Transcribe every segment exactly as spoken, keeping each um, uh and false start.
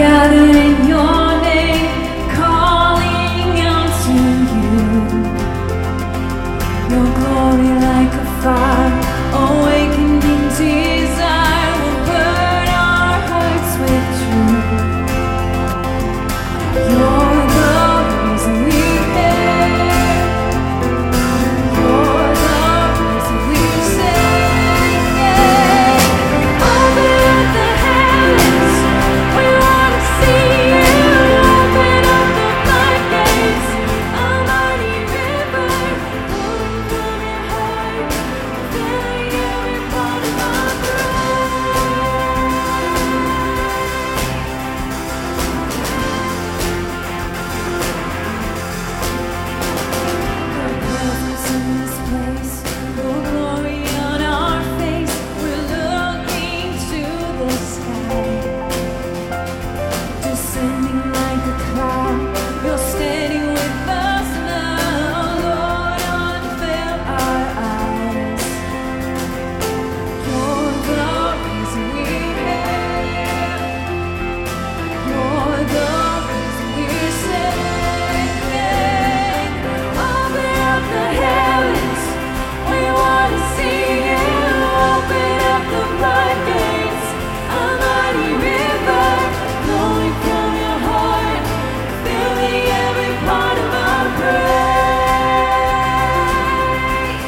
gather in your name, calling out to you. Your glory like a fire, awakening desire will burn our hearts with truth. You're the reason we live. You're the reason we sing. Open up the heavens, we want to see you. Open up the floodgates, a mighty river flowing from your heart, filling every part of our Your presence in this place, your glory on our face. We're looking to the sky, descending like a cloud. You're standing with us now, Lord, unveil our eyes. You're the reason we're here. You're the reason we're singing. Open up the heavens, we want to see you. Open up the floodgates, a mighty river flowing from your heart, filling every part of our praise.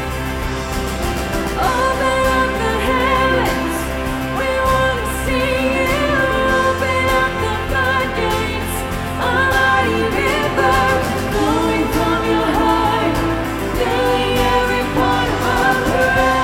Open up the heavens, we want to see you. Open up the floodgates, a mighty river flowing from your heart, filling every part of our praise.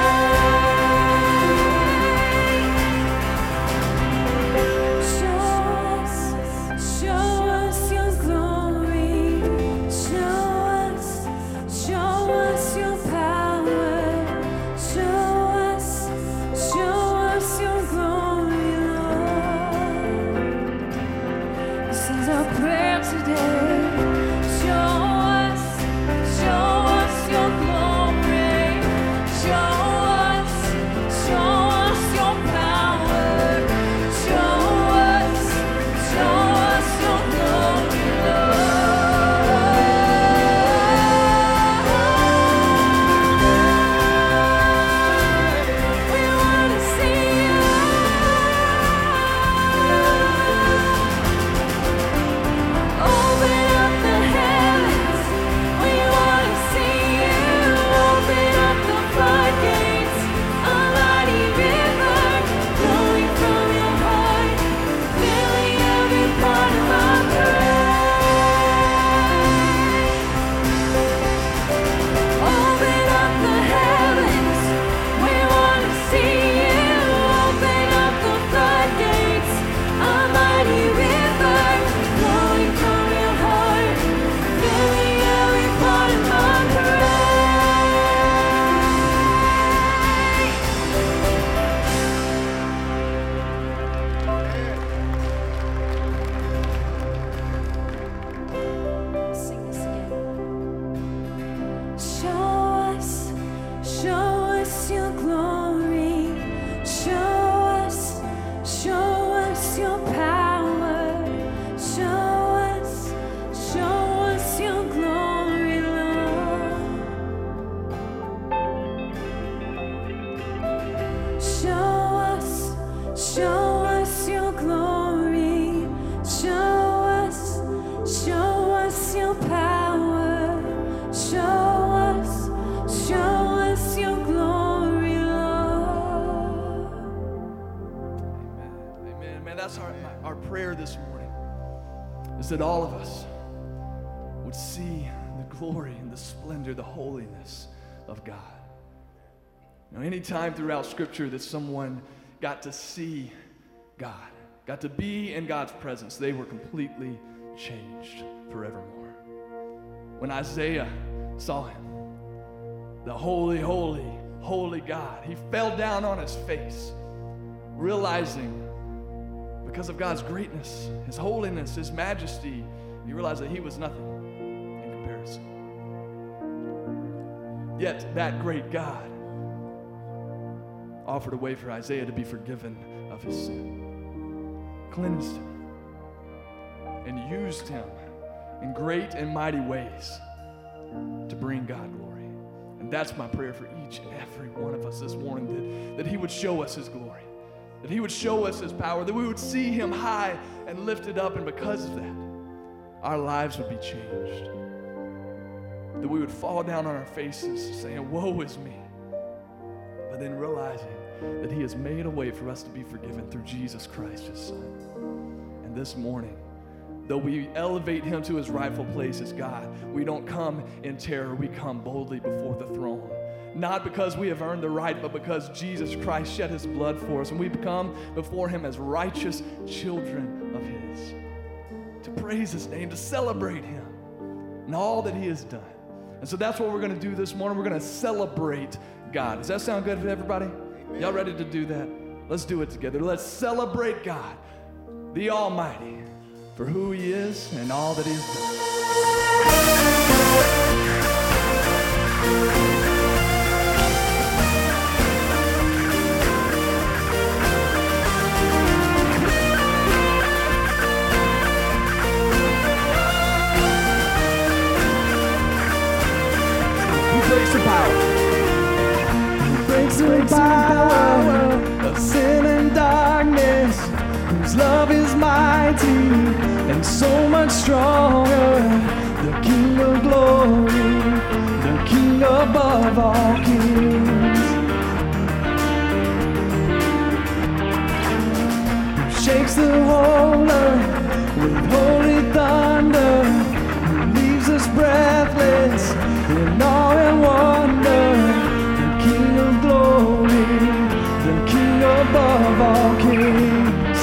Show us, show us your glory. Show us, show us your power. Show us, show us your glory, Lord. This is our prayer today. Show us, show us your glory. Show us, show us your power. Show us, show us your glory, Lord. We want to see you. Open up the heavens, we want to see you. Open up the floodgates, a mighty river flowing from your heart, filling every part of our praise. Open up the heavens, we want to see you. Open up the floodgates, a mighty river flowing from your heart, filling every part of our praise. Sing this again. Show us, show us your glory. Show us, show us your power. Show us, show us your glory, Lord. Show us, show us your glory. Show us, show us your power. Show us, show us your glory, Lord. Amen. Amen. Man, that's our, our prayer this morning, is that all of us would see the glory and the splendor, the holiness of God. Now, any time throughout Scripture that someone got to see God, got to be in God's presence, they were completely changed forevermore. When Isaiah saw him, the holy, holy, holy God, he fell down on his face, realizing because of God's greatness, his holiness, his majesty, he realized that he was nothing in comparison. Yet that great God offered a way for Isaiah to be forgiven of his sin, cleansed him, and used him in great and mighty ways to bring God glory. And that's my prayer for each and every one of us this morning, that, that he would show us his glory, that he would show us his power, that we would see him high and lifted up, and because of that, our lives would be changed. That we would fall down on our faces saying, woe is me, but then realizing that he has made a way for us to be forgiven through Jesus Christ, his son. And this morning, though we elevate him to his rightful place as God, we don't come in terror, we come boldly before the throne. Not because we have earned the right, but because Jesus Christ shed his blood for us, and we come before him as righteous children of his, to praise his name, to celebrate him and all that he has done. And so that's what we're going to do this morning. We're going to celebrate God. Does that sound good to everybody? Amen. Y'all ready to do that? Let's do it together. Let's celebrate God, the Almighty, for who he is and all that he has done. Breaks the power, breaks the power of sin and darkness, whose love is mighty and so much stronger. The King of glory, the King above all kings, who shakes the whole earth with holy thunder, who leaves us breathless in awe and wonder. The King of glory, the King above all kings.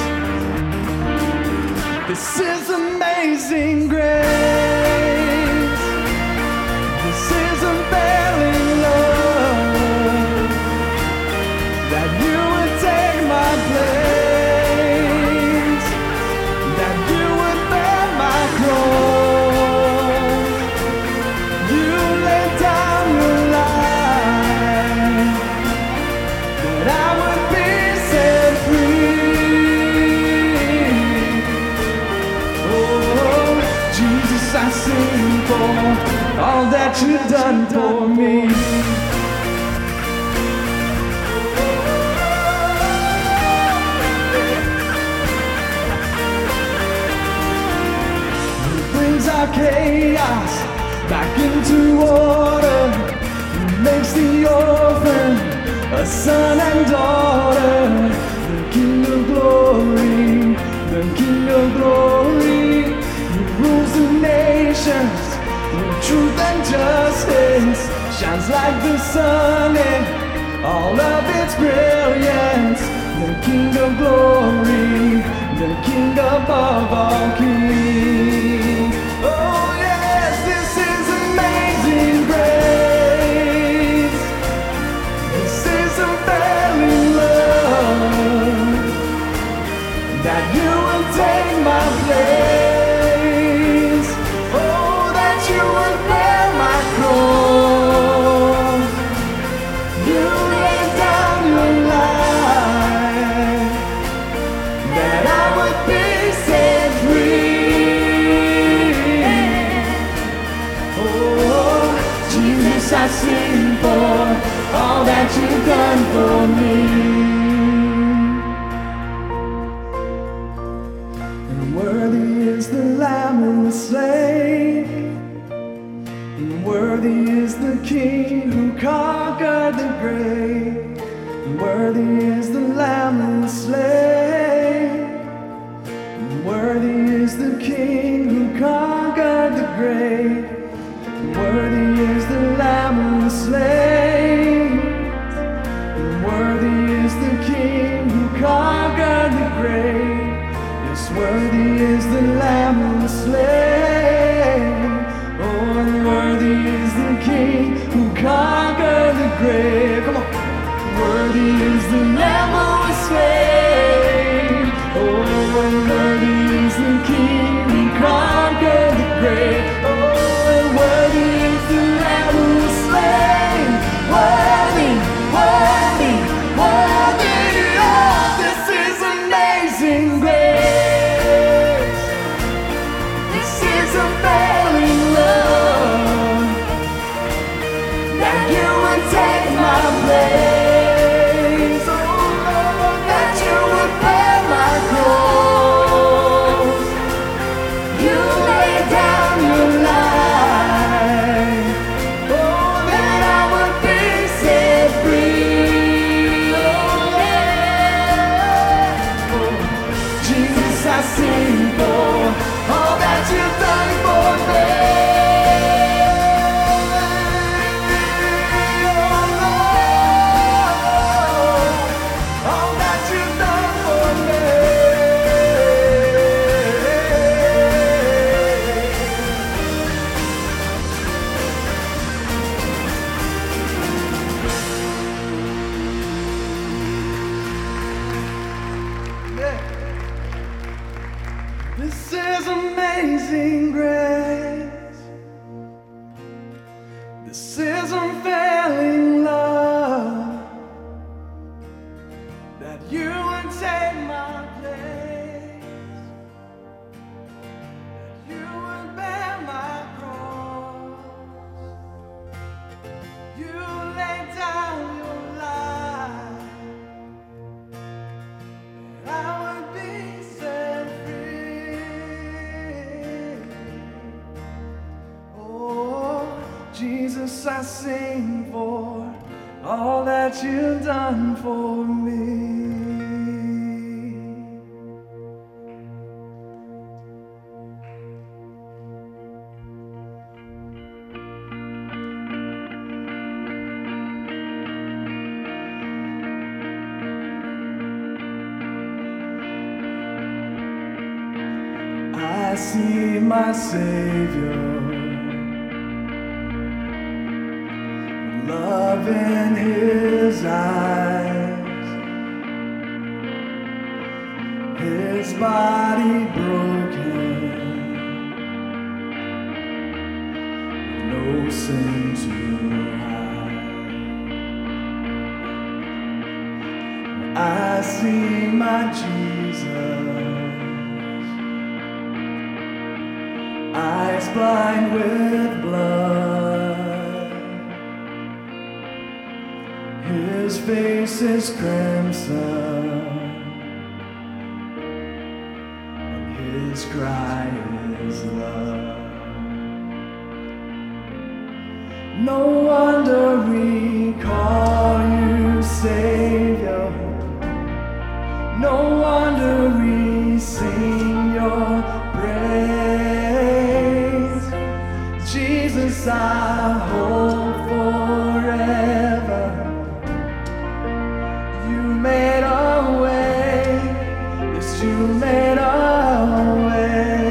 This is amazing grace. This is unfailing love, that you would take my place, that you would bear my cross. I sing for all that you've done for me. He brings our chaos back into order. He makes the orphan a son and daughter. The King of glory, the King of glory, rules the nations with truth and justice, shines like the sun in all of its brilliance. The King of glory, the King above all kings. Oh yes, this is amazing grace. This is unfailing love, that you will take my place. I sing for all that you've done for me. And worthy is the Lamb who was slain, and worthy is the King who conquered the grave. And worthy is the Lamb who was slain, and worthy is the King who conquered the grave. Worthy is the Lamb who was slain, and worthy is the King who conquered the grave. Yes, worthy is the Lamb who was slain. Oh, and worthy is the King who conquered the grave. Come on. Worthy is the Lamb who was slain. Oh, and worthy is the King who conquered the grave. Worthy, worthy, worthy, oh, this is amazing grace. This is amazing grace. This is unfailing love. That you would take my place. That you would bear my cross. You laid down your life. That I would be set free. Oh, Jesus, I sing for all that you've done for me. I see my Savior, love in his eyes, his body broken, no sin to hide. I see my Jesus, eyes blind with blood, his face is crimson, and his cry is love. No wonder we call you Savior, no wonder we sing your praise. Jesus, I hope forever. You made a way, yes, you made a way.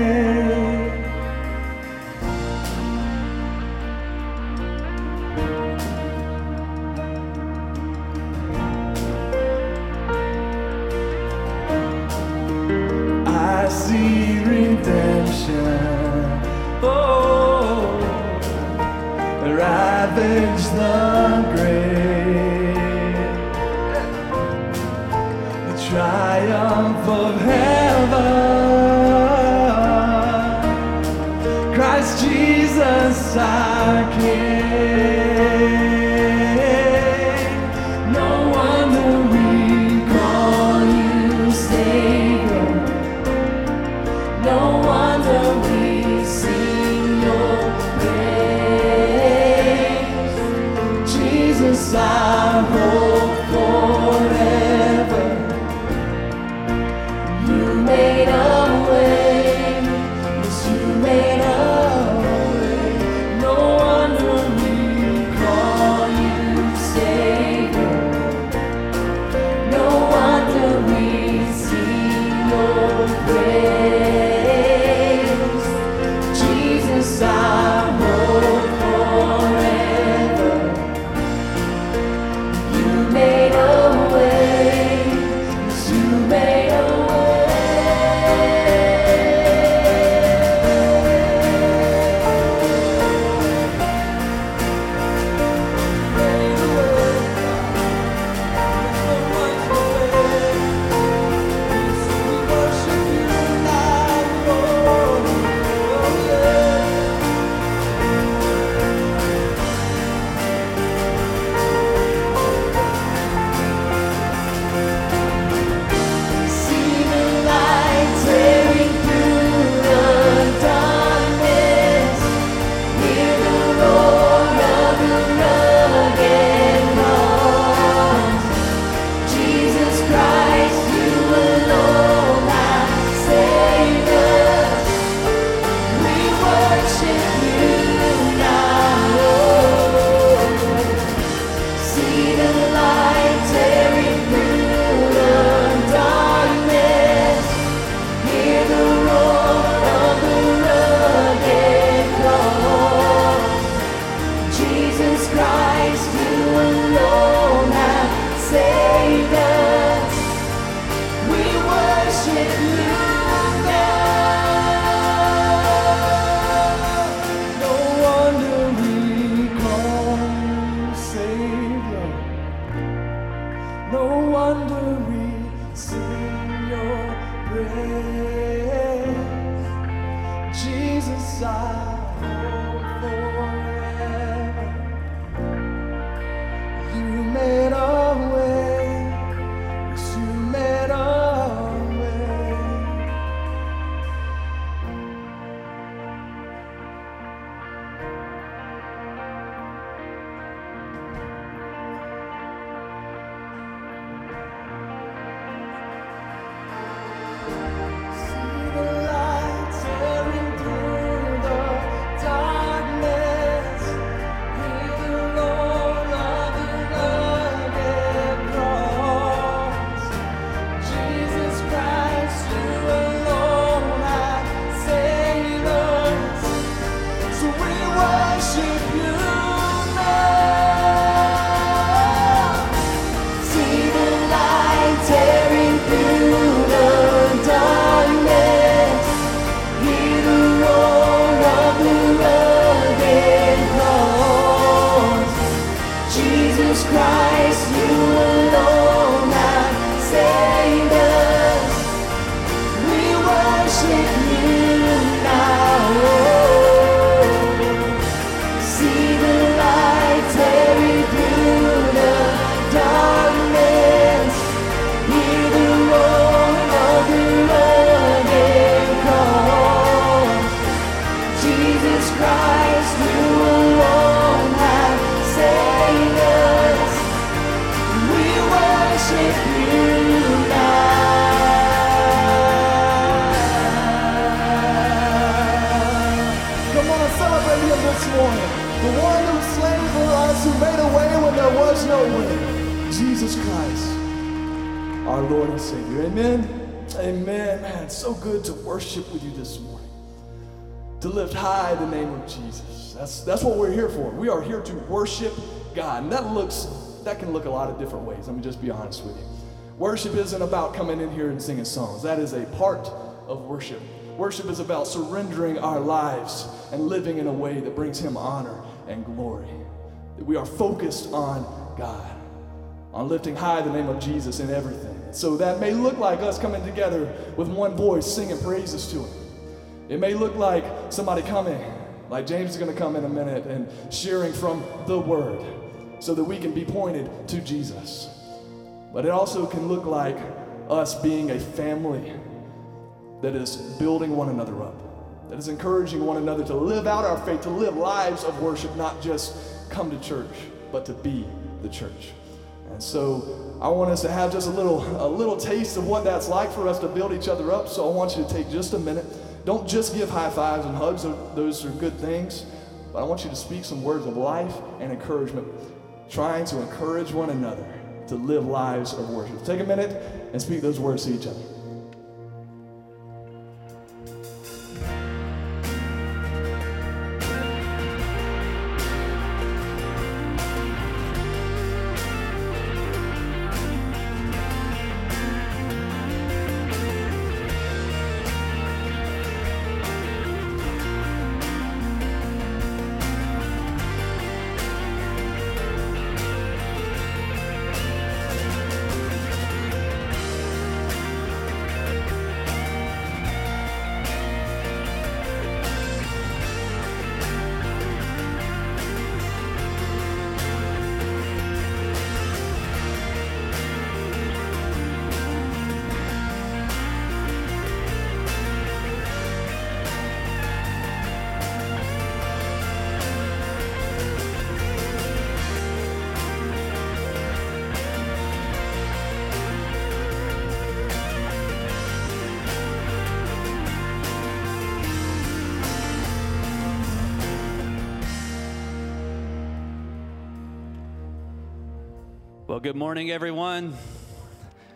I see redemption, oh, ravage the grave, the triumph of heaven, Christ Jesus our King. No wonder we call you Savior, no wonder we sing your praise. Jesus, I hope forever. You No wonder we sing your praise. Jesus, I hope forever. You made a way. Yes, you made a way. See the light tearing through the darkness. Hear the roar of the rugged cross. Jesus Christ, you alone have saved us. So we worship you now. See the light tearing through the darkness. Hear the roar of the rugged cross. Jesus Christ, you alone have saved us. We worship you now. See the light tearing through the darkness. Hear the roar of the rugged cross. Jesus Christ, you alone have saved us. We worship you now. Come on, celebrate him this morning. The one who slain for us, who made a way when there was no way. Jesus Christ, our Lord and Savior. Amen. Amen. Man, it's so good to worship with you this morning. To lift high the name of Jesus. That's that's what we're here for. We are here to worship God. And that looks that can look a lot of different ways. Let me just be honest with you. Worship isn't about coming in here and singing songs. That is a part of worship. Worship is about surrendering our lives and living in a way that brings him honor and glory. That we are focused on God, on lifting high the name of Jesus in everything. So that may look like us coming together with one voice singing praises to him. It may look like somebody coming, like James is going to come in a minute, and sharing from the Word so that we can be pointed to Jesus. But it also can look like us being a family that is building one another up, that is encouraging one another to live out our faith, to live lives of worship, not just come to church, but to be the church. And so I want us to have just a little, a little taste of what that's like for us to build each other up. So I want you to take just a minute. Don't just give high fives and hugs. Those are good things. But I want you to speak some words of life and encouragement, trying to encourage one another to live lives of worship. Take a minute and speak those words to each other. Well, good morning, everyone.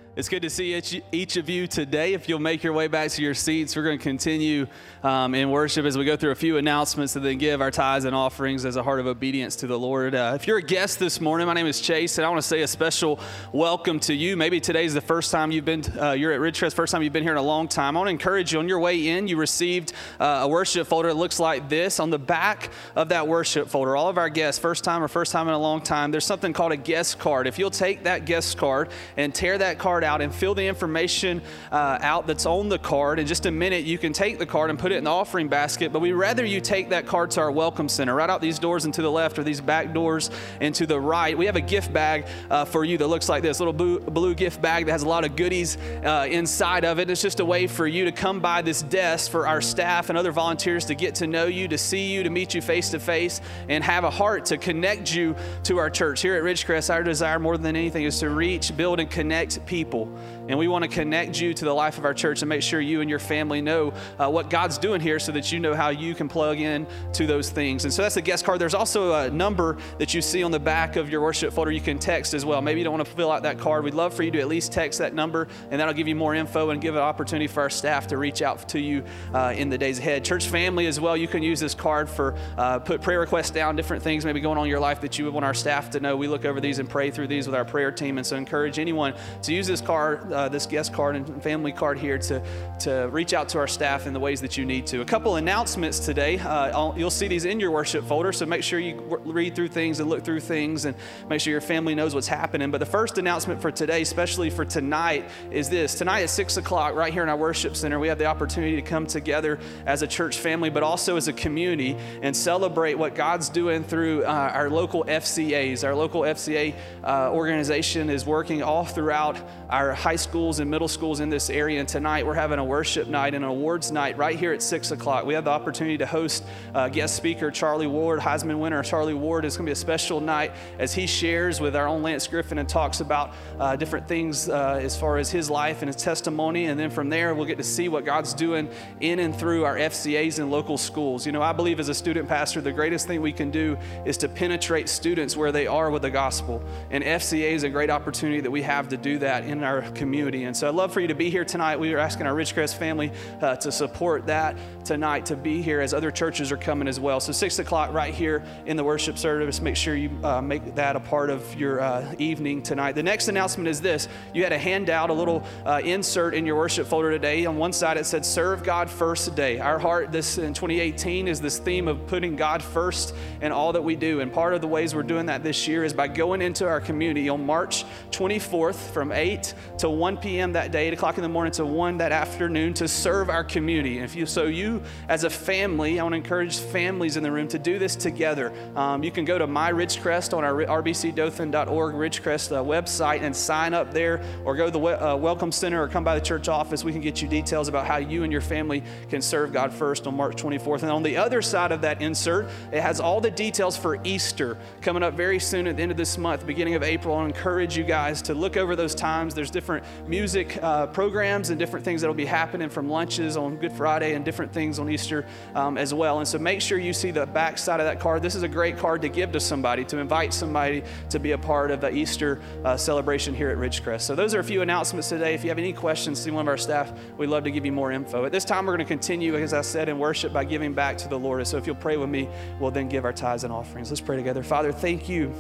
It's good to see each, each of you today. If you'll make your way back to your seats, we're going to continue um, in worship as we go through a few announcements and then give our tithes and offerings as a heart of obedience to the Lord. Uh, if you're a guest this morning, my name is Chase, and I want to say a special welcome to you. Maybe today's the first time you've been, uh, you're at Ridgecrest, first time you've been here in a long time. I want to encourage you on your way in, you received uh, a worship folder. It looks like this. On the back of that worship folder, all of our guests, first time or first time in a long time, there's something called a guest card. If you'll take that guest card and tear that card out and fill the information uh, out that's on the card, in just a minute you can take the card and put it in the offering basket, but we'd rather you take that card to our welcome center right out these doors and to the left, or these back doors and to the right. We have a gift bag uh, for you that looks like this, little blue, blue gift bag that has a lot of goodies uh, inside of it. It's just a way for you to come by this desk for our staff and other volunteers to get to know you, to see you, to meet you face to face, and have a heart to connect you to our church. Here at Ridgecrest, our desire more than anything is to reach, build, and connect people. And we want to connect you to the life of our church and make sure you and your family know uh, what God's doing here so that you know how you can plug in to those things. And so that's the guest card. There's also a number that you see on the back of your worship folder you can text as well. Maybe you don't want to fill out that card. We'd love for you to at least text that number, and that'll give you more info and give an opportunity for our staff to reach out to you uh, in the days ahead. Church family as well, you can use this card for uh, put prayer requests down, different things maybe going on in your life that you would want our staff to know. We look over these and pray through these with our prayer team, and so encourage anyone to use this card, uh, this guest card and family card here to, to reach out to our staff in the ways that you need to. A couple announcements today. Uh, you'll see these in your worship folder, so make sure you w- read through things and look through things and make sure your family knows what's happening. But the first announcement for today, especially for tonight, is this. Tonight at six o'clock, right here in our worship center, we have the opportunity to come together as a church family, but also as a community, and celebrate what God's doing through uh, our local F C As. Our local F C A uh, organization is working all throughout our high schools and middle schools in this area, and tonight we're having a worship night and an awards night right here at six o'clock. We have the opportunity to host uh, guest speaker Charlie Ward, Heisman winner Charlie Ward. It's going to be a special night as he shares with our own Lance Griffin and talks about uh, different things uh, as far as his life and his testimony, and then from there we'll get to see what God's doing in and through our F C As and local schools. You know, I believe as a student pastor, the greatest thing we can do is to penetrate students where they are with the gospel, and F C A is a great opportunity that we have to do that in our community. And so I'd love for you to be here tonight. We are asking our Ridgecrest family uh, to support that tonight, to be here as other churches are coming as well. So six o'clock right here in the worship service. Make sure you uh, make that a part of your uh, evening tonight. The next announcement is this. You had a handout, a little uh, insert in your worship folder today. On one side it said, Serve God First Today. Our heart this in twenty eighteen is this theme of putting God first in all that we do. And part of the ways we're doing that this year is by going into our community on March twenty-fourth from eight to one p.m. that day, eight o'clock in the morning to one that afternoon, to serve our community. And if you, so you as a family, I want to encourage families in the room to do this together. Um, you can go to My Ridgecrest on our r b c dothan dot org Ridgecrest uh, website and sign up there, or go to the uh, Welcome Center or come by the church office. We can get you details about how you and your family can serve God first on March twenty-fourth. And on the other side of that insert, it has all the details for Easter coming up very soon at the end of this month, beginning of April. I encourage you guys to look over those times. There's different music uh, programs and different things that will be happening, from lunches on Good Friday and different things on Easter um, as well. And so make sure you see the back side of that card. This is a great card to give to somebody, to invite somebody to be a part of the Easter uh, celebration here at Ridgecrest. So those are a few announcements today. If you have any questions, see one of our staff. We'd love to give you more info. At this time, we're going to continue, as I said, in worship by giving back to the Lord. So if you'll pray with me, we'll then give our tithes and offerings. Let's pray together. Father, thank you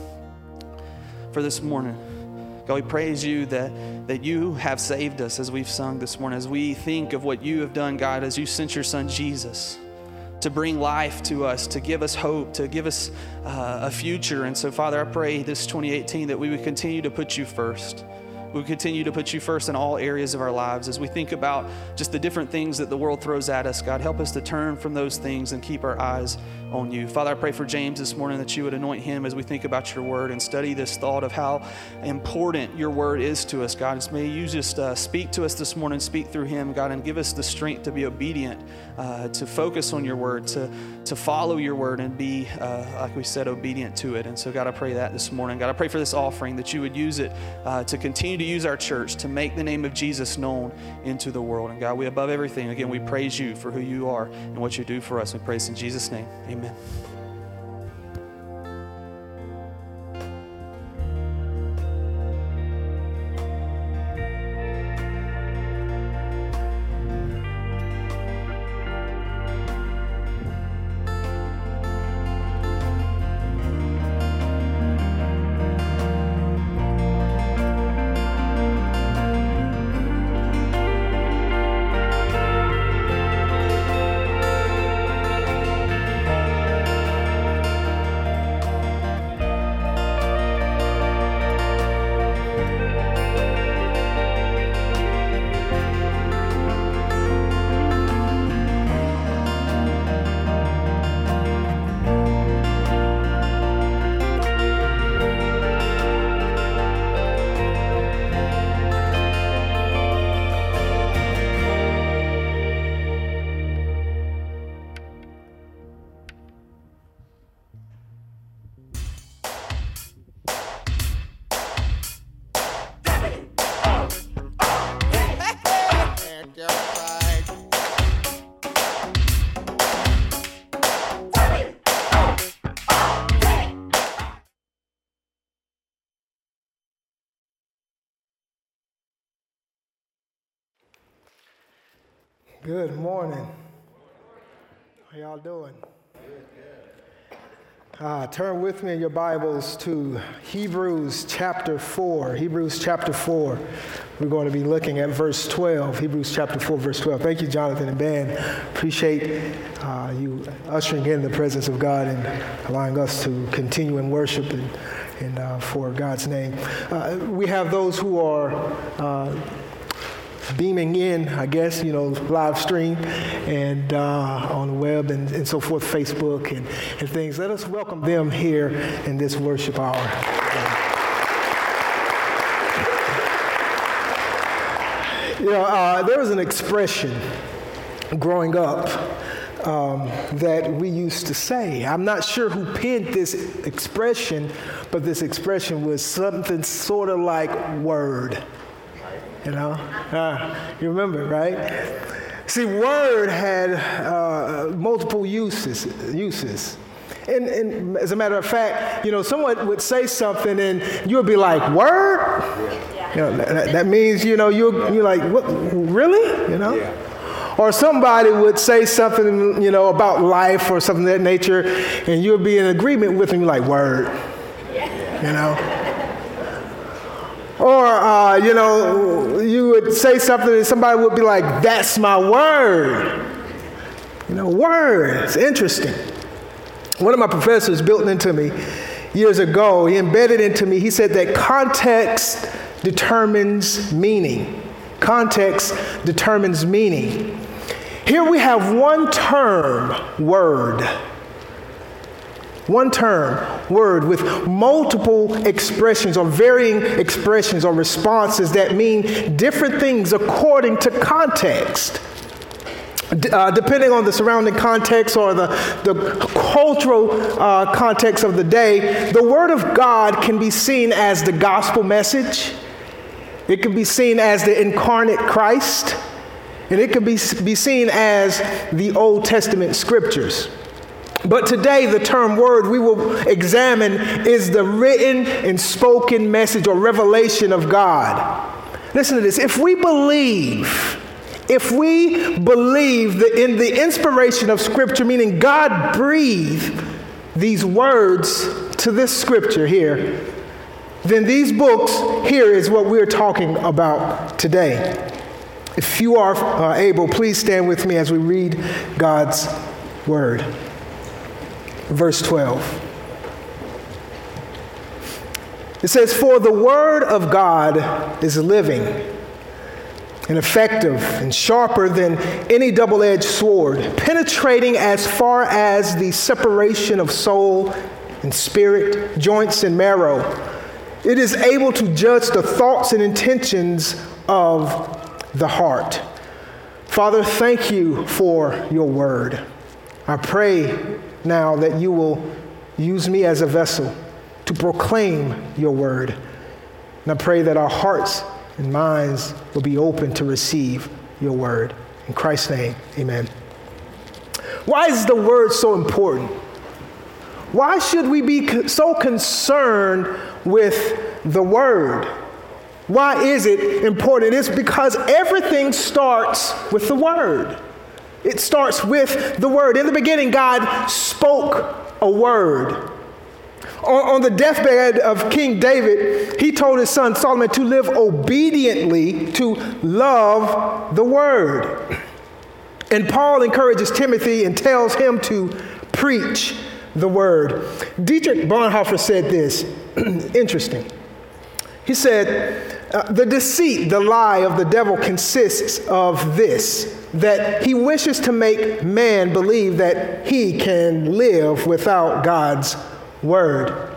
for this morning. God, we praise you that, that you have saved us, as we've sung this morning, as we think of what you have done, God, as you sent your son Jesus to bring life to us, to give us hope, to give us uh, a future. And so, Father, I pray this twenty eighteen that we would continue to put you first. We continue to put you first in all areas of our lives. As we think about just the different things that the world throws at us, God, help us to turn from those things and keep our eyes on you. Father, I pray for James this morning that you would anoint him as we think about your word and study this thought of how important your word is to us, God. Just may you just uh, speak to us this morning, speak through him, God, and give us the strength to be obedient, uh, to focus on your word, to, to follow your word and be, uh, like we said, obedient to it. And so, God, I pray that this morning. God, I pray for this offering, that you would use it uh, to continue to use our church to make the name of Jesus known into the world. And God, we above everything, again, we praise you for who you are and what you do for us. We praise in Jesus' name. Amen. Good morning. How y'all doing? Uh, turn with me in your Bibles to Hebrews chapter four. Hebrews chapter four. We're going to be looking at verse twelve. Hebrews chapter four, verse twelve. Thank you, Jonathan and Ben. Appreciate uh, you ushering in the presence of God and allowing us to continue in worship and, and uh, for God's name. Uh, we have those who are uh, beaming in, I guess, you know, live stream and uh, on the web and, and so forth, Facebook and, and things. Let us welcome them here in this worship hour. You know, uh, there was an expression growing up um, that we used to say. I'm not sure who penned this expression, but this expression was something sort of like word. You know, uh, you remember, right? See, word had uh, multiple uses. Uses, and, and as a matter of fact, you know, someone would say something, and you would be like, "Word." Yeah. You know, that, that means, you know, you're you're like, "What? Really?" You know. Yeah. Or somebody would say something, you know, about life or something of that nature, and you'll be in agreement with them, like, "Word." Yeah. You know. Or, uh, you know, you would say something and somebody would be like, "That's my word." You know, word. It's interesting. One of my professors built into me years ago, he embedded into me, he said that context determines meaning. Context determines meaning. Here we have one term, word. One term, word, with multiple expressions or varying expressions or responses that mean different things according to context. Uh, depending on the surrounding context or the, the cultural uh, context of the day, the Word of God can be seen as the gospel message. It can be seen as the incarnate Christ. And it can be, be seen as the Old Testament scriptures. But today, the term word we will examine is the written and spoken message or revelation of God. Listen to this. If we believe, if we believe that in the inspiration of Scripture, meaning God breathed these words to this Scripture here, then these books here is what we're talking about today. If you are uh, able, please stand with me as we read God's Word. Verse twelve. It says, "For the word of God is living and effective and sharper than any double-edged sword, penetrating as far as the separation of soul and spirit, joints and marrow. It is able to judge the thoughts and intentions of the heart." Father, thank you for your word. I pray now that you will use me as a vessel to proclaim your word. And I pray that our hearts and minds will be open to receive your word. In Christ's name, amen. Why is the word so important? Why should we be so concerned with the word? Why is it important? It's because everything starts with the word. It starts with the word. In the beginning, God spoke a word. On, on the deathbed of King David, he told his son Solomon to live obediently, to love the word. And Paul encourages Timothy and tells him to preach the word. Dietrich Bonhoeffer said this, interesting. He said, uh, the deceit, the lie of the devil consists of this, that he wishes to make man believe that he can live without God's word.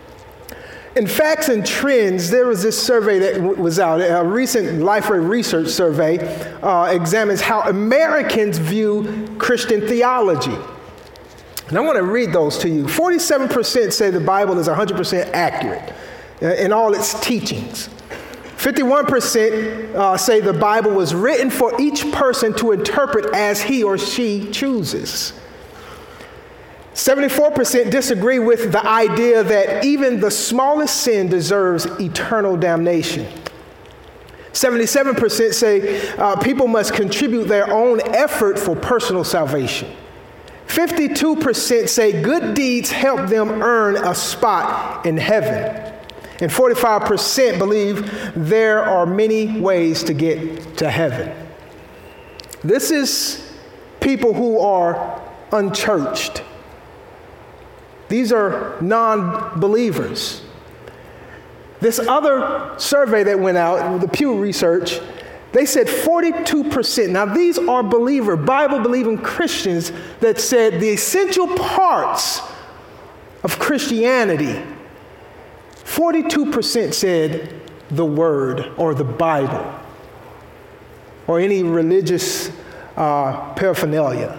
In Facts and Trends, there was this survey that w- was out. A recent Lifeway Research survey uh, examines how Americans view Christian theology. And I want to read those to you. forty-seven percent say the Bible is one hundred percent accurate in all its teachings. fifty-one percent uh, say the Bible was written for each person to interpret as he or she chooses. seventy-four percent disagree with the idea that even the smallest sin deserves eternal damnation. seventy-seven percent say uh, people must contribute their own effort for personal salvation. fifty-two percent say good deeds help them earn a spot in heaven. And forty-five percent believe there are many ways to get to heaven. This is people who are unchurched. These are non-believers. This other survey that went out, the Pew Research, they said forty-two percent. Now, these are believer, Bible-believing Christians that said the essential parts of Christianity, forty-two percent said the Word or the Bible or any religious uh, paraphernalia.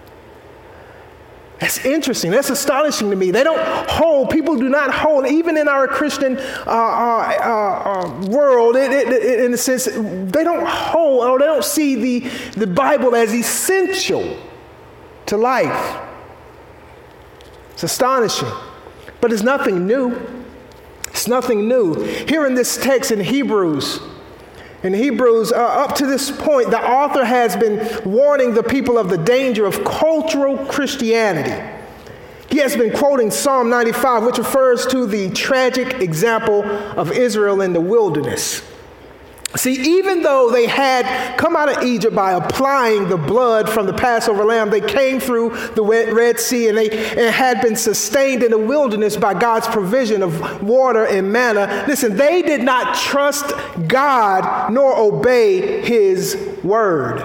That's interesting. That's astonishing to me. They don't hold, people do not hold, even in our Christian uh, uh, uh, world, it, it, it, in a sense, they don't hold or they don't see the, the Bible as essential to life. It's astonishing. But it's nothing new. It's nothing new. Here in this text in Hebrews, In Hebrews, uh, up to this point, the author has been warning the people of the danger of cultural Christianity. He has been quoting Psalm ninety-five, which refers to the tragic example of Israel in the wilderness. See, even though they had come out of Egypt by applying the blood from the Passover lamb, they came through the Red Sea and they and had been sustained in the wilderness by God's provision of water and manna. Listen, they did not trust God nor obey his word.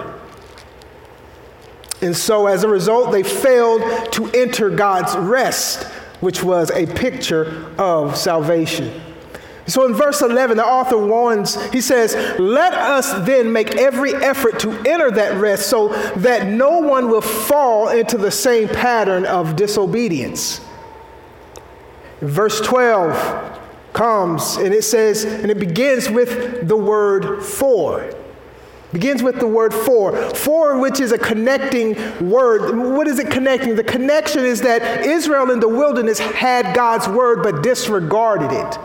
And so as a result, they failed to enter God's rest, which was a picture of salvation. So in verse eleven, the author warns, he says, "Let us then make every effort to enter that rest so that no one will fall into the same pattern of disobedience." Verse twelve comes and it says, and it begins with the word for. Begins with the word for. For, which is a connecting word. What is it connecting? The connection is that Israel in the wilderness had God's word but disregarded it.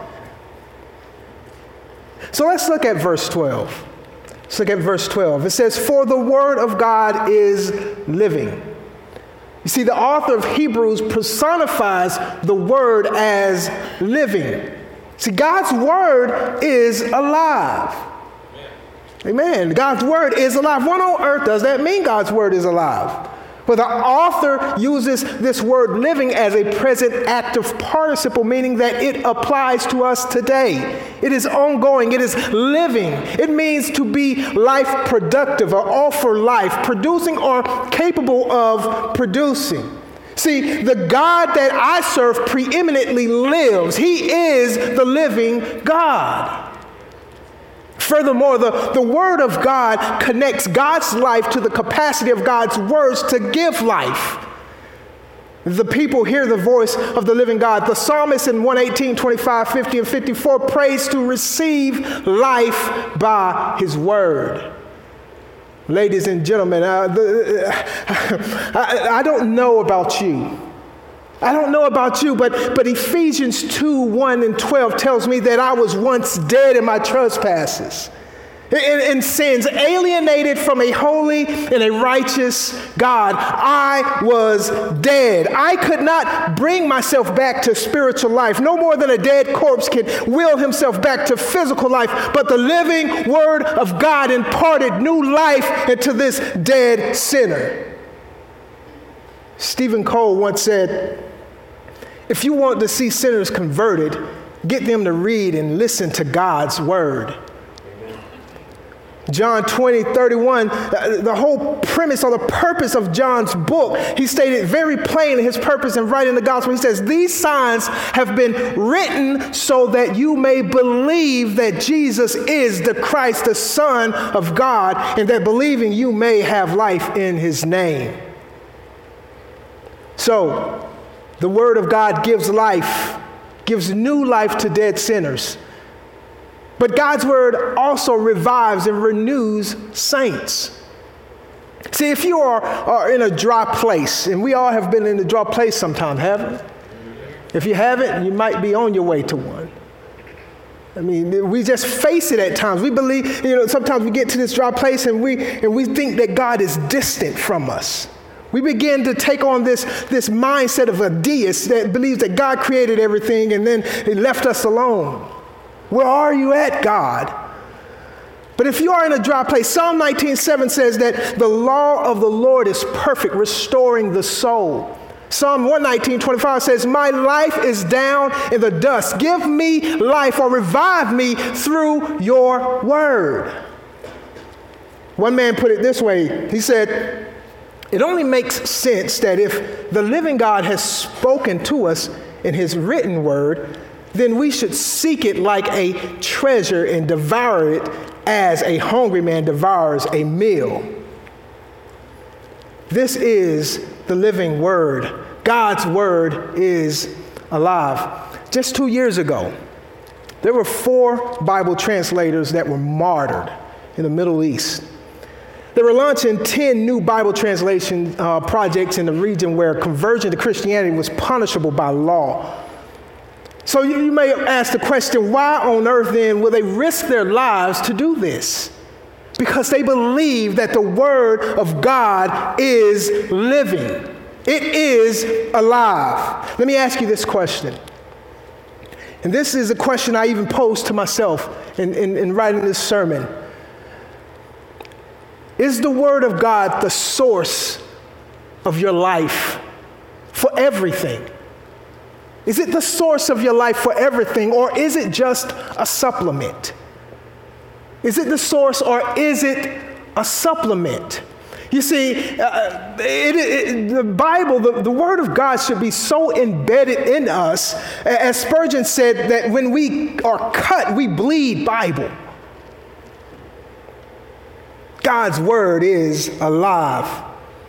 So let's look at verse twelve. Let's look at verse twelve. It says, "For the word of God is living." You see, the author of Hebrews personifies the word as living. See, God's word is alive. Amen. God's word is alive. What on earth does that mean, God's word is alive? Well, the author uses this word living as a present active participle, meaning that it applies to us today. It is ongoing. It is living. It means to be life productive or offer life, producing or capable of producing. See, the God that I serve preeminently lives. He is the living God. Furthermore, the, the word of God connects God's life to the capacity of God's words to give life. The people hear the voice of the living God. The psalmist in one eighteen, twenty-five, fifty, and fifty-four prays to receive life by his word. Ladies and gentlemen, uh, the, uh, I, I don't know about you. I don't know about you, but, but Ephesians two, one and twelve tells me that I was once dead in my trespasses and, and sins, alienated from a holy and a righteous God. I was dead. I could not bring myself back to spiritual life, no more than a dead corpse can will himself back to physical life, but the living word of God imparted new life into this dead sinner. Stephen Cole once said, "If you want to see sinners converted, get them to read and listen to God's word." John twenty, thirty-one, the whole premise or the purpose of John's book, he stated very plainly his purpose in writing the gospel. He says, "These signs have been written so that you may believe that Jesus is the Christ, the Son of God, and that believing you may have life in his name." So, the word of God gives life, gives new life to dead sinners. But God's word also revives and renews saints. See, if you are, are in a dry place, and we all have been in a dry place sometime, haven't we? If you haven't, you might be on your way to one. I mean, we just face it at times. We believe, you know, sometimes we get to this dry place and we and we think that God is distant from us. We begin to take on this, this mindset of a deist that believes that God created everything and then he left us alone. Where are you at, God? But if you are in a dry place, Psalm nineteen seven says that the law of the Lord is perfect, restoring the soul. Psalm one nineteen twenty-five says, my life is down in the dust. Give me life or revive me through your word. One man put it this way. He said, it only makes sense that if the living God has spoken to us in his written word, then we should seek it like a treasure and devour it as a hungry man devours a meal. This is the living word. God's word is alive. Just two years ago, there were four Bible translators that were martyred in the Middle East. They were launching ten new Bible translation uh, projects in the region where conversion to Christianity was punishable by law. So you, you may ask the question, why on earth then will they risk their lives to do this? Because they believe that the word of God is living. It is alive. Let me ask you this question. And this is a question I even posed to myself in, in, in writing this sermon. Is the word of God the source of your life for everything? Is it the source of your life for everything, or is it just a supplement? Is it the source, or is it a supplement? You see, uh, it, it, the Bible, the, the Word of God should be so embedded in us. As Spurgeon said, that when we are cut, we bleed Bible. God's Word is alive.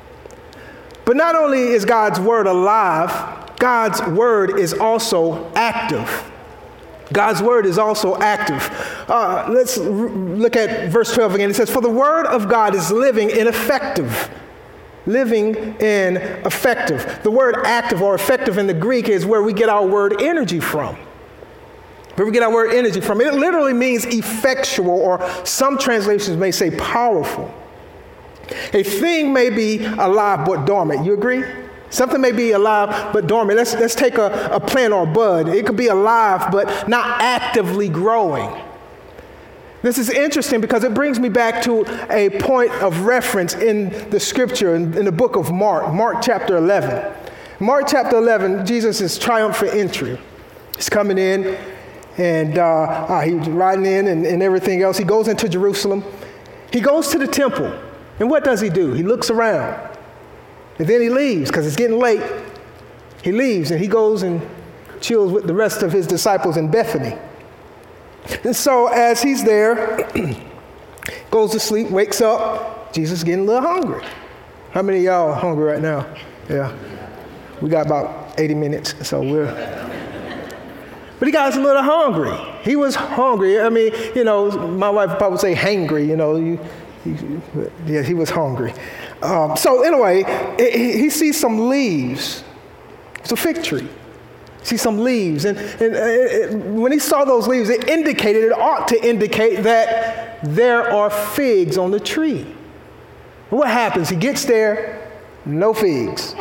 But not only is God's Word alive, God's Word is also active. God's Word is also active. Uh, let's r- look at verse twelve again. It says, for the Word of God is living and effective. Living and effective. The word active or effective in the Greek is where we get our word energy from. Where we get our word energy from. It literally means effectual, or some translations may say powerful. A thing may be alive but dormant. You agree? Something may be alive but dormant. Let's, let's take a, a plant or a bud. It could be alive but not actively growing. This is interesting because it brings me back to a point of reference in the scripture, in, in the book of Mark, Mark chapter eleven. Mark chapter eleven, Jesus' triumphant entry. He's coming in and uh, uh, he's riding in and, and everything else. He goes into Jerusalem. He goes to the temple. And what does he do? He looks around. And then he leaves because it's getting late. He leaves and he goes and chills with the rest of his disciples in Bethany. And so as he's there, goes to sleep, wakes up, Jesus is getting a little hungry. How many of y'all are hungry right now? Yeah. We got about eighty minutes, so we're... But he got a little hungry. He was hungry. I mean, you know, my wife probably would say hangry, you know. You, you, yeah, he was hungry. Um, so anyway, he, he sees some leaves. It's a fig tree. He sees some leaves. And, and uh, when he saw those leaves, it indicated, it ought to indicate that there are figs on the tree. What happens? He gets there, no figs.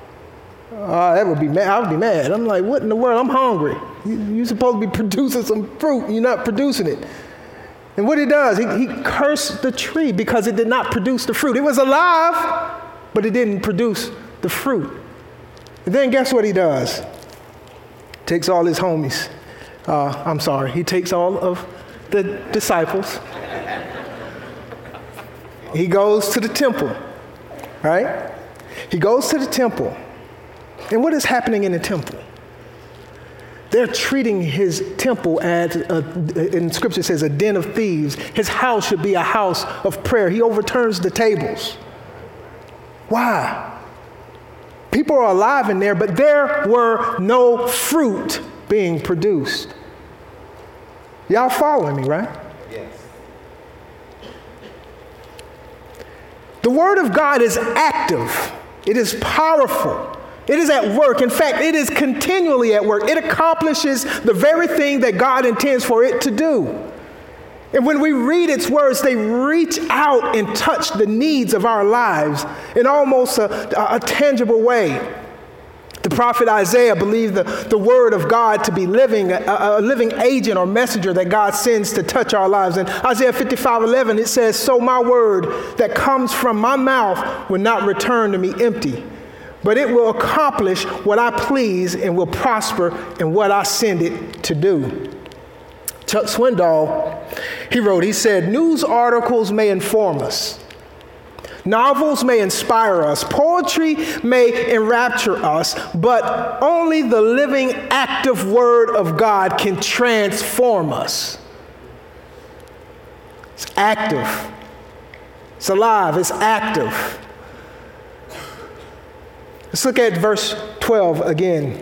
Uh, that would be mad. I would be mad. I'm like, what in the world? I'm hungry. You, you're supposed to be producing some fruit. You're not producing it. And what he does, he, he cursed the tree because it did not produce the fruit. It was alive, but it didn't produce the fruit. And then guess what he does? Takes all his homies. Uh, I'm sorry. He takes all of the disciples. He goes to the temple, right? He goes to the temple. And what is happening in the temple? They're treating his temple as, a, in Scripture says, a den of thieves. His house should be a house of prayer. He overturns the tables. Why? People are alive in there, but there were no fruit being produced. Y'all following me, right? Yes. The Word of God is active. It is powerful. It is at work. In fact, it is continually at work. It accomplishes the very thing that God intends for it to do. And when we read its words, they reach out and touch the needs of our lives in almost a, a tangible way. The prophet Isaiah believed the, the word of God to be living, a, a living agent or messenger that God sends to touch our lives. In Isaiah fifty-five eleven, it says, "So my word that comes from my mouth will not return to me empty, but it will accomplish what I please and will prosper in what I send it to do." Chuck Swindoll, he wrote, he said, "News articles may inform us. Novels may inspire us. Poetry may enrapture us, but only the living, active word of God can transform us." It's active. It's alive. It's active. Let's look at verse twelve again.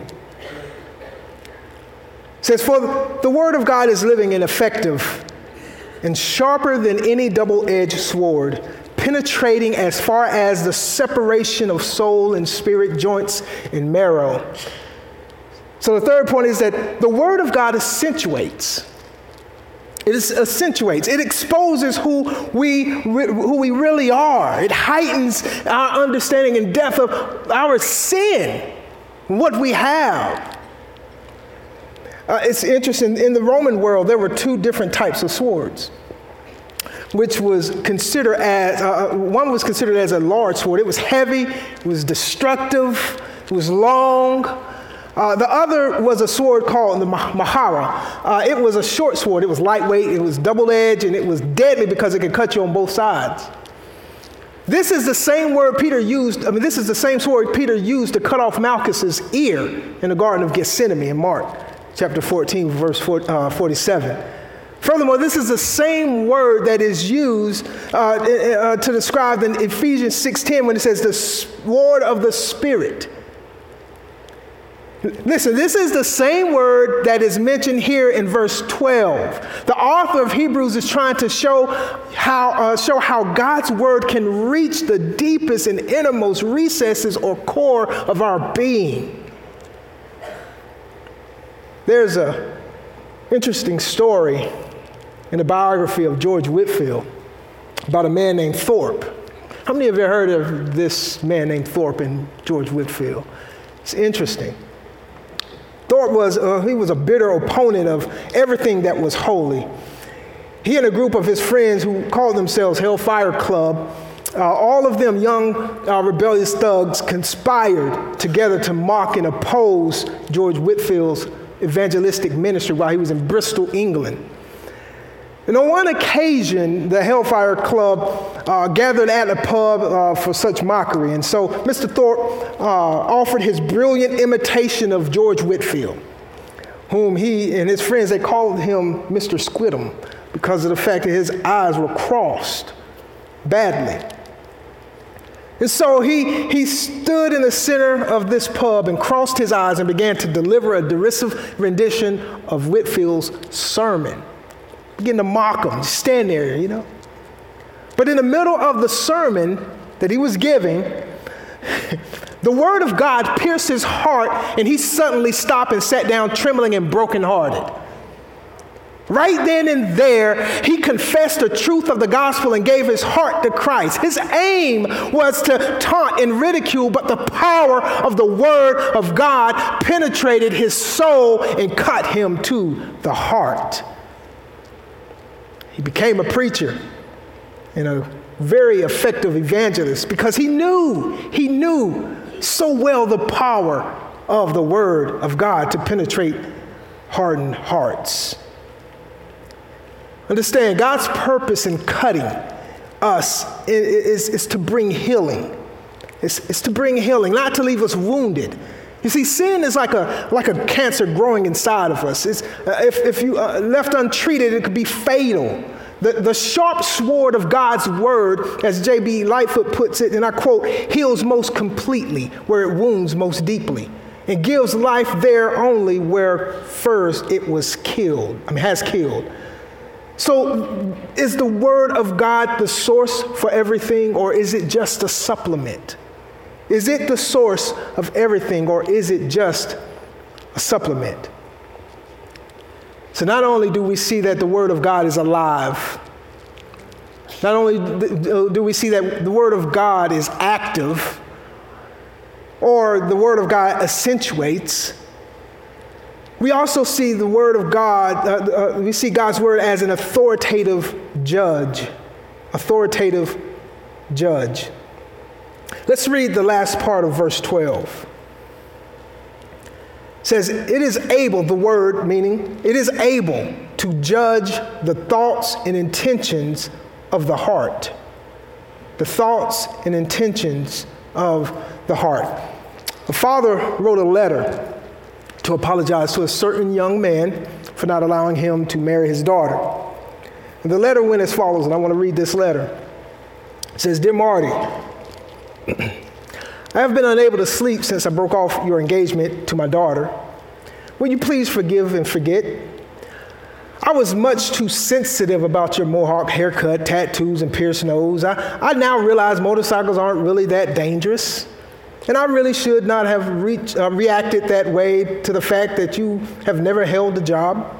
It says, "For the word of God is living and effective and sharper than any double-edged sword, penetrating as far as the separation of soul and spirit, joints and marrow." So the third point is that the word of God accentuates. It accentuates. It exposes who we, who we really are. It heightens our understanding and depth of our sin, what we have. Uh, it's interesting, in the Roman world, there were two different types of swords, which was considered as, uh, one was considered as a large sword. It was heavy, it was destructive, it was long. Uh, the other was a sword called the Mahara. Uh, it was a short sword. It was lightweight, it was double-edged, and it was deadly because it could cut you on both sides. This is the same word Peter used, I mean, this is the same sword Peter used to cut off Malchus's ear in the Garden of Gethsemane in Mark chapter fourteen, verse forty-seven. Furthermore, this is the same word that is used uh, uh, to describe in Ephesians six ten when it says the sword of the Spirit. Listen, this is the same word that is mentioned here in verse twelve. The author of Hebrews is trying to show how, uh, show how God's word can reach the deepest and innermost recesses or core of our being. There's an interesting story in the biography of George Whitefield about a man named Thorpe. How many of you have heard of this man named Thorpe and George Whitefield? It's interesting. Thorpe was, uh, he was a bitter opponent of everything that was holy. He and a group of his friends who called themselves Hellfire Club, uh, all of them young uh, rebellious thugs, conspired together to mock and oppose George Whitefield's evangelistic ministry while he was in Bristol, England. And on one occasion, the Hellfire Club uh, gathered at a pub uh, for such mockery. And so Mister Thorpe uh, offered his brilliant imitation of George Whitefield, whom he and his friends, they called him Mister Squidum because of the fact that his eyes were crossed badly. And so he, he stood in the center of this pub and crossed his eyes and began to deliver a derisive rendition of Whitefield's sermon. Begin to mock him, stand there, you know. But in the middle of the sermon that he was giving, the word of God pierced his heart, and he suddenly stopped and sat down trembling and brokenhearted. Right then and there, he confessed the truth of the gospel and gave his heart to Christ. His aim was to taunt and ridicule, but the power of the word of God penetrated his soul and cut him to the heart. He became a preacher and a very effective evangelist because he knew, he knew so well the power of the word of God to penetrate hardened hearts. Understand, God's purpose in cutting us is, is to bring healing. It's, it's to bring healing, not to leave us wounded. You see, sin is like a like a cancer growing inside of us. It's, uh, if, if you uh, left untreated, it could be fatal. The, the sharp sword of God's word, as J B Lightfoot puts it, and I quote, heals most completely where it wounds most deeply, and gives life there only where first it was killed, I mean, has killed. So is the word of God the source for everything, or is it just a supplement? Is it the source of everything, or is it just a supplement? So not only do we see that the Word of God is alive, not only do we see that the Word of God is active, or the Word of God accentuates, we also see the Word of God, uh, uh, we see God's Word as an authoritative judge. Authoritative judge. Let's read the last part of verse twelve. It says, it is able, the Word meaning, it is able to judge the thoughts and intentions of the heart. The thoughts and intentions of the heart. A father wrote a letter to apologize to a certain young man for not allowing him to marry his daughter. And the letter went as follows, and I want to read this letter. It says, Dear Marty, I have been unable to sleep since I broke off your engagement to my daughter. Will you please forgive and forget? I was much too sensitive about your mohawk haircut, tattoos, and pierced nose. I, I now realize motorcycles aren't really that dangerous. And I really should not have reached, uh, reacted that way to the fact that you have never held a job.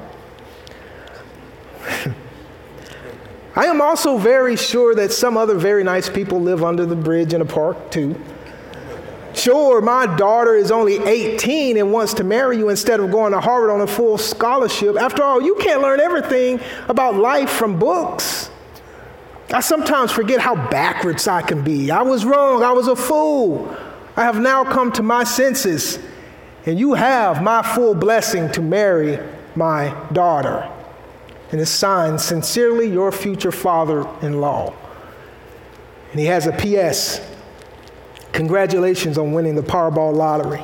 I am also very sure that some other very nice people live under the bridge in a park too. Sure, my daughter is only eighteen and wants to marry you instead of going to Harvard on a full scholarship. After all, you can't learn everything about life from books. I sometimes forget how backwards I can be. I was wrong. I was a fool. I have now come to my senses, and you have my full blessing to marry my daughter. And it's signed, sincerely, your future father-in-law. And he has a P S Congratulations on winning the Powerball lottery.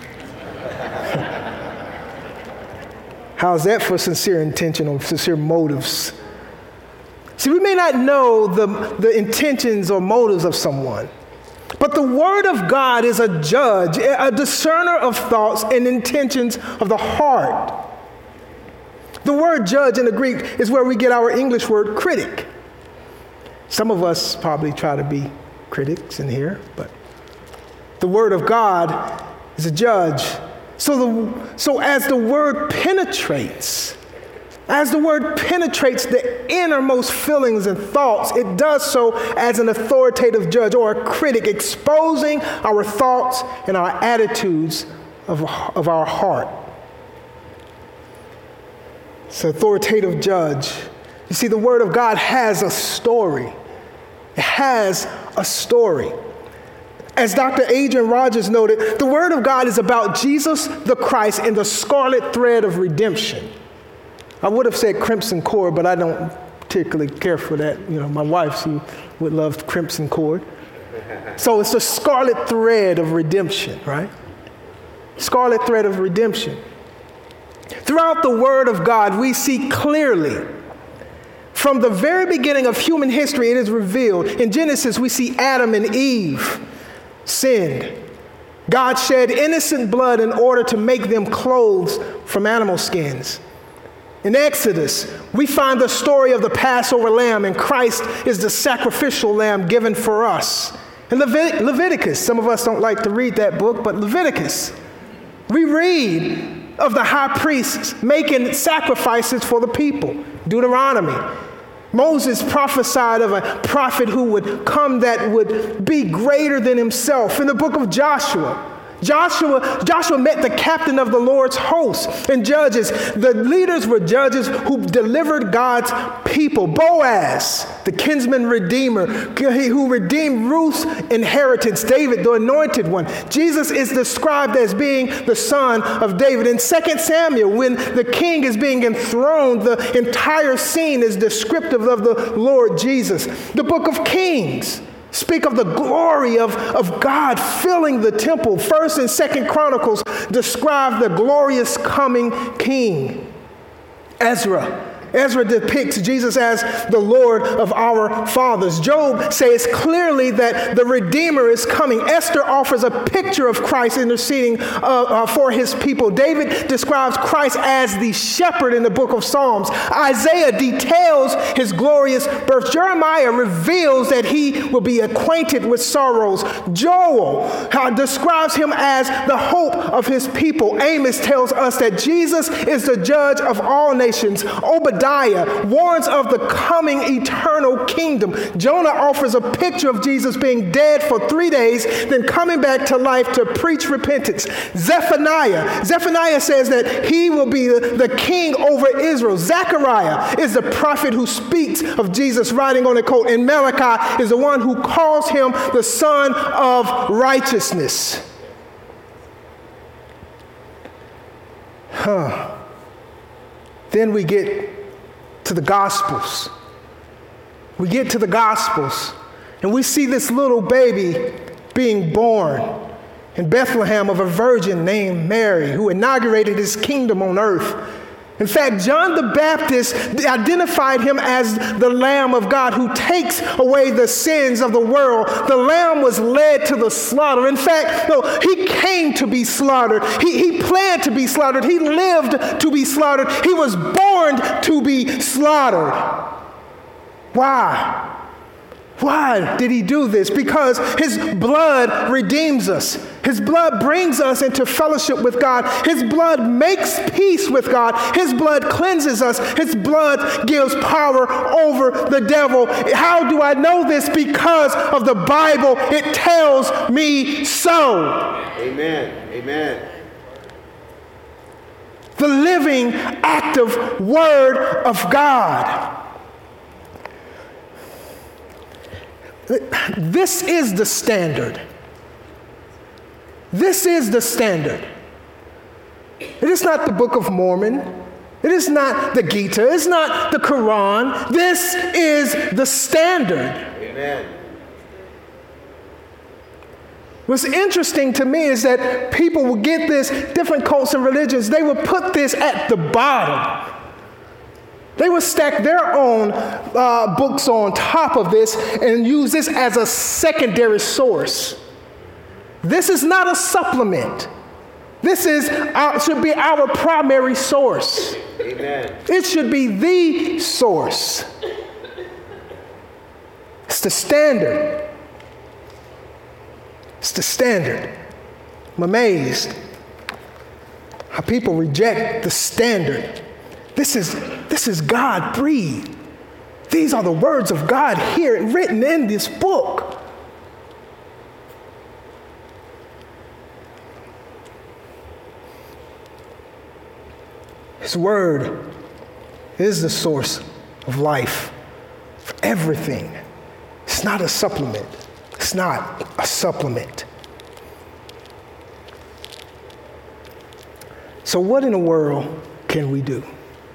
How's that for sincere intention or sincere motives? See, we may not know the, the intentions or motives of someone, but the Word of God is a judge, a discerner of thoughts and intentions of the heart. The word judge in the Greek is where we get our English word critic. Some of us probably try to be critics in here, but the Word of God is a judge. So, the, so as the Word penetrates, as the Word penetrates the innermost feelings and thoughts, it does so as an authoritative judge or a critic, exposing our thoughts and our attitudes of, of our heart. It's an authoritative judge. You see, the Word of God has a story. It has a story. As Doctor Adrian Rogers noted, the Word of God is about Jesus the Christ and the scarlet thread of redemption. I would have said crimson cord, but I don't particularly care for that. You know, my wife, she would love crimson cord. So it's the scarlet thread of redemption, right? Scarlet thread of redemption. Throughout the Word of God, we see clearly, from the very beginning of human history, it is revealed. In Genesis, we see Adam and Eve sinned. God shed innocent blood in order to make them clothes from animal skins. In Exodus, we find the story of the Passover lamb, and Christ is the sacrificial lamb given for us. In Levit- Leviticus, some of us don't like to read that book, but Leviticus, we read of the high priests making sacrifices for the people. Deuteronomy, Moses prophesied of a prophet who would come that would be greater than himself. In the book of Joshua, Joshua, Joshua met the captain of the Lord's host. In Judges, the leaders were judges who delivered God's people. Boaz, the kinsman redeemer, who redeemed Ruth's inheritance. David, the anointed one. Jesus is described as being the son of David. In Second Samuel, when the king is being enthroned, the entire scene is descriptive of the Lord Jesus. The book of Kings speak of the glory of, of God filling the temple. First and Second Chronicles describe the glorious coming king. Ezra Ezra depicts Jesus as the Lord of our fathers. Job says clearly that the Redeemer is coming. Esther offers a picture of Christ interceding uh, uh, for his people. David describes Christ as the shepherd in the book of Psalms. Isaiah details his glorious birth. Jeremiah reveals that he will be acquainted with sorrows. Joel uh, describes him as the hope of his people. Amos tells us that Jesus is the judge of all nations. Obadiah warns of the coming eternal kingdom. Jonah offers a picture of Jesus being dead for three days, then coming back to life to preach repentance. Zephaniah, Zephaniah says that he will be the, the king over Israel. Zechariah is the prophet who speaks of Jesus riding on a colt, and Malachi is the one who calls him the son of righteousness. Huh. Then we get to the Gospels. We get to the Gospels, and we see this little baby being born in Bethlehem of a virgin named Mary, who inaugurated his kingdom on earth. In fact, John the Baptist identified him as the Lamb of God who takes away the sins of the world. The Lamb was led to the slaughter. In fact, no, he came to be slaughtered. He, he planned to be slaughtered. He lived to be slaughtered. He was born to be slaughtered. Why? Why did he do this? Because his blood redeems us. His blood brings us into fellowship with God. His blood makes peace with God. His blood cleanses us. His blood gives power over the devil. How do I know this? Because of the Bible. It tells me so. Amen. Amen. The living, active Word of God. This is the standard. This is the standard. It is not the Book of Mormon. It is not the Gita. It's not the Quran. This is the standard. Amen. What's interesting to me is that people will get this, different cults and religions, they will put this at the bottom. They will stack their own uh, books on top of this and use this as a secondary source. This is not a supplement. This is our, should be our primary source. Amen. It should be the source. It's the standard. It's the standard. I'm amazed how people reject the standard. This is, this is God breathed. These are the words of God here written in this book. His word is the source of life for everything. It's not a supplement. It's not a supplement. So what in the world can we do?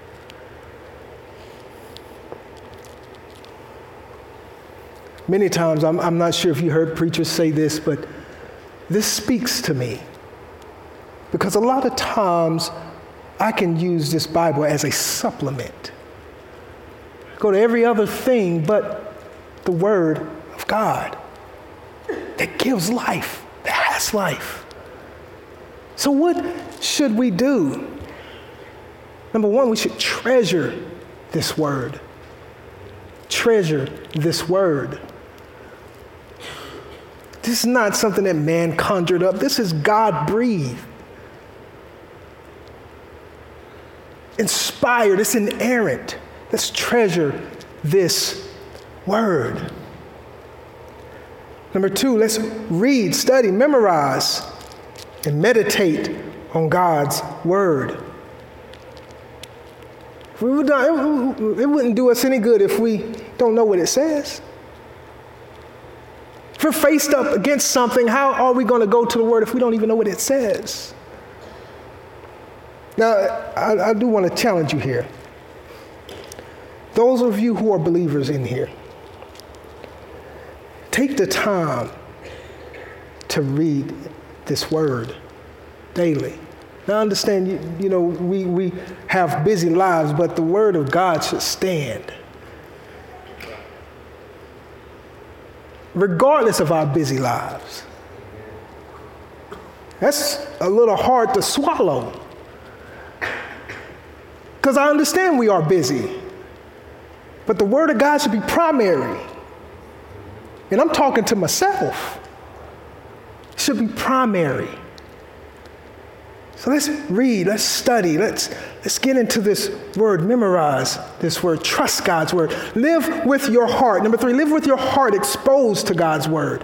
Many times, I'm, I'm not sure if you heard preachers say this, but this speaks to me. Because a lot of times, I can use this Bible as a supplement. Go to every other thing but the Word of God that gives life, that has life. So what should we do? Number one, we should treasure this Word. Treasure this Word. This is not something that man conjured up. This is God-breathed. Inspired, it's inerrant. Let's treasure this Word. Number two, let's read, study, memorize, and meditate on God's Word. It wouldn't do us any good if we don't know what it says. If we're faced up against something, how are we going to go to the Word if we don't even know what it says? Now, I, I do want to challenge you here. Those of you who are believers in here, take the time to read this Word daily. Now I understand, you, you know, we, we have busy lives, but the word of God should stand. Regardless of our busy lives. That's a little hard to swallow. Because I understand we are busy. But the word of God should be primary. And I'm talking to myself. It should be primary. So let's read, let's study, let's, let's get into this word, memorize this word, trust God's word. Live with your heart. Number three, live with your heart exposed to God's word.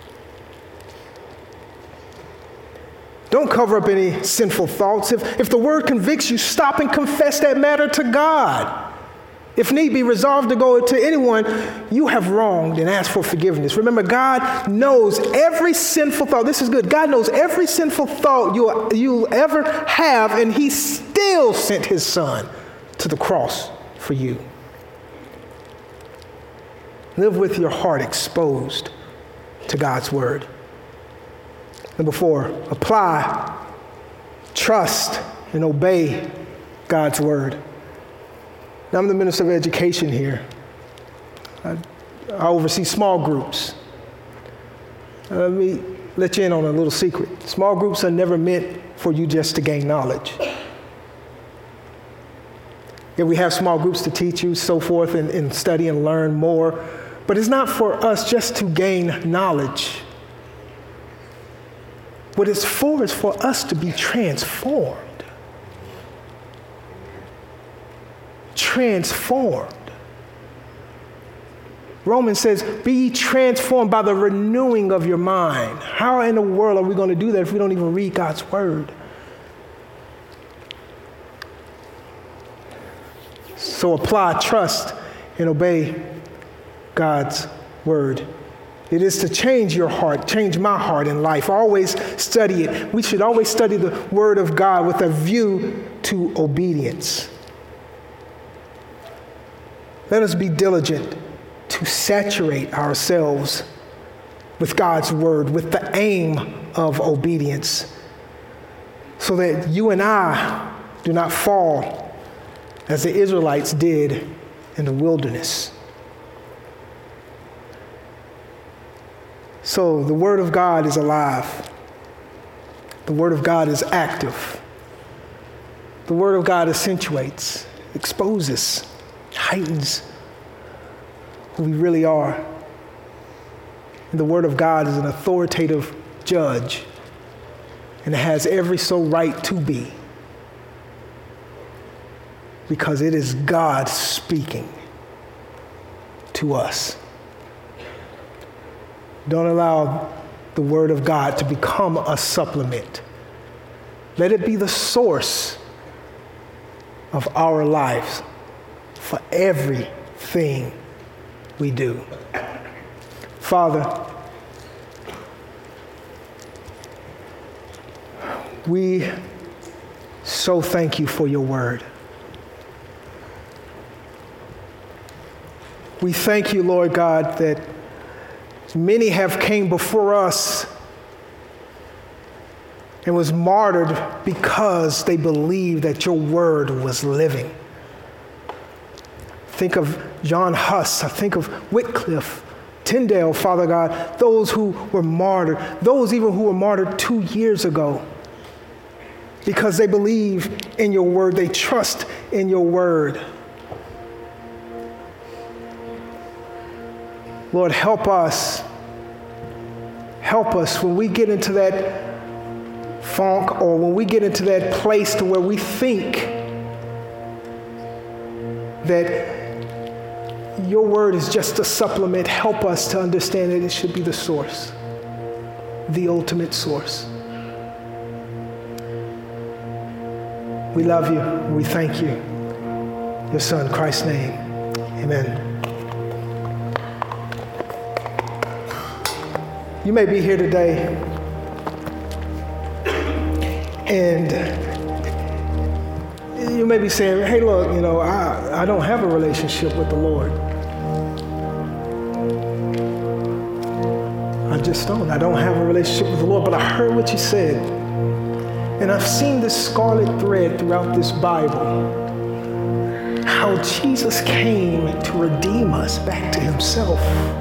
Don't cover up any sinful thoughts. If, if the word convicts you, stop and confess that matter to God. If need be, resolve to go to anyone you have wronged and ask for forgiveness. Remember, God knows every sinful thought. This is good. God knows every sinful thought you'll, you'll ever have, and he still sent his son to the cross for you. Live with your heart exposed to God's word. Number four, apply, trust, and obey God's word. Now, I'm the Minister of Education here. I, I oversee small groups. Uh, let me let you in on a little secret. Small groups are never meant for you just to gain knowledge. Yeah, we have small groups to teach you, so forth, and, and study and learn more. But it's not for us just to gain knowledge. What it's for is for us to be transformed. Transformed. Romans says, be transformed by the renewing of your mind. How in the world are we going to do that if we don't even read God's word? So apply, trust, and obey God's word. It is to change your heart, change my heart in life. Always study it. We should always study the word of God with a view to obedience. Let us be diligent to saturate ourselves with God's word, with the aim of obedience, so that you and I do not fall as the Israelites did in the wilderness. So the word of God is alive. The word of God is active. The word of God accentuates, exposes, heightens who we really are. And the word of God is an authoritative judge, and it has every so right to be, because it is God speaking to us. Don't allow the word of God to become a supplement. Let it be the source of our lives for everything we do. Father, we so thank you for your word. We thank you, Lord God, that many have came before us and was martyred because they believed that your word was living. Think of John Huss. I think of Wycliffe, Tyndale, Father God, those who were martyred, those even who were martyred two years ago because they believe in your word, they trust in your word. Lord, help us. Help us when we get into that funk, or when we get into that place to where we think that your word is just a supplement. Help us to understand that it should be the source, the ultimate source. We love you. We thank you. Your son, Christ's name. Amen. You may be here today and you may be saying, hey, look, you know, I, I don't have a relationship with the Lord. I just don't. I don't have a relationship with the Lord, but I heard what you said. And I've seen this scarlet thread throughout this Bible, how Jesus came to redeem us back to himself.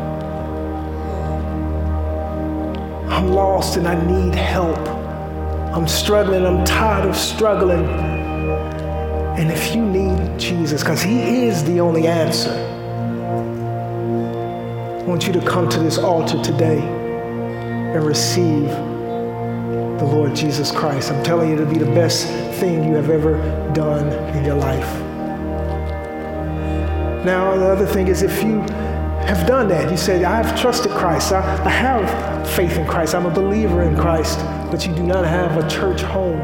I'm lost and I need help. I'm struggling, I'm tired of struggling. And if you need Jesus, because he is the only answer, I want you to come to this altar today and receive the Lord Jesus Christ. I'm telling you, it'll be the best thing you have ever done in your life. Now, the other thing is, if you have done that, you said, I've trusted Christ, I, I have faith in Christ, I'm a believer in Christ, but you do not have a church home.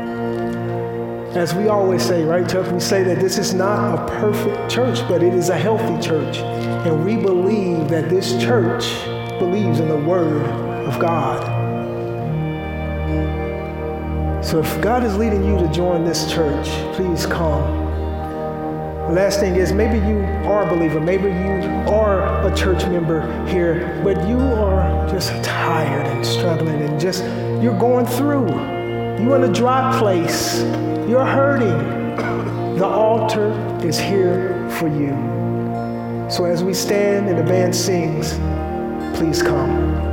As we always say, right, Chuck, we say that this is not a perfect church, but it is a healthy church. And we believe that this church believes in the Word of God. So if God is leading you to join this church, please come. The last thing is, maybe you are a believer, maybe you are a church member here, but you are just tired and struggling and just, you're going through. You're in a dry place. You're hurting. The altar is here for you. So as we stand and the band sings, please come.